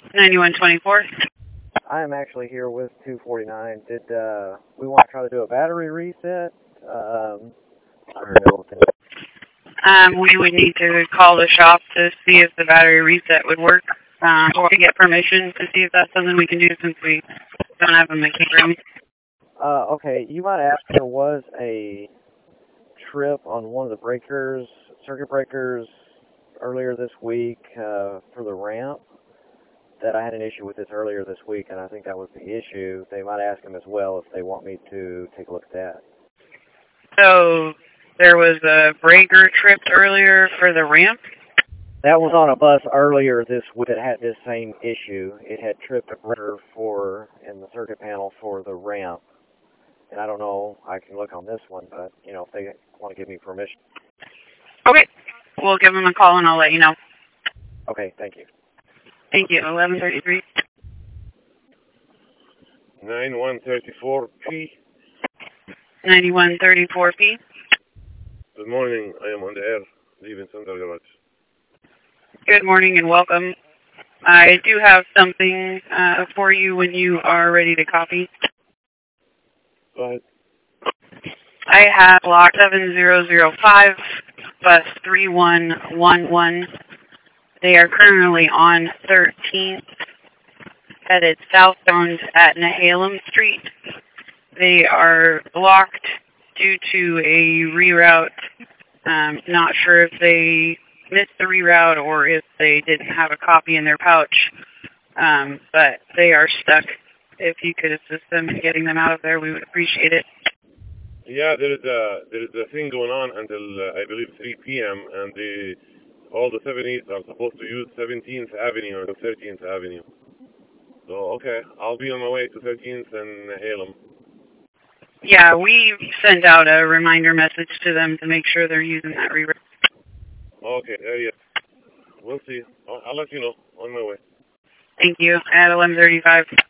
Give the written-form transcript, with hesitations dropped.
9124. I am actually here with 249. Did we want to try to do a battery reset? I don't know. We would need to call the shop to see if the battery reset would work, or to get permission to see if that's something we can do since we don't have a mechanic room. Okay, you might ask, there was a trip on one of the breakers, circuit breakers, earlier this week for the ramp. That I had an issue with this earlier this week, and I think that was the issue. They might ask them as well if they want me to take a look at that. So there was a breaker tripped earlier for the ramp? That was on a bus earlier this week that had this same issue. It had tripped a breaker in the circuit panel for the ramp. And I don't know, I can look on this one, but, if they want to give me permission. Okay. We'll give them a call and I'll let you know. Okay, thank you. Thank you. 1133. 9134P. 9134P. Good morning. I am on the air, leaving Center Garage. Good morning and welcome. I do have something for you when you are ready to copy. Go ahead. I have block 7005, bus 3111. They are currently on 13th, headed southbound at Nehalem Street. They are blocked due to a reroute. Not sure if they missed the reroute or if they didn't have a copy in their pouch, but they are stuck. If you could assist them in getting them out of there, we would appreciate it. Yeah, there is a thing going on until I believe 3 p.m. and all the 70s are supposed to use 17th Avenue or 13th Avenue. So okay, I'll be on my way to 13th and Halem. Yeah, we send out a reminder message to them to make sure they're using that reroute. Okay, yeah. We'll see. I'll let you know on my way. Thank you. At 1135.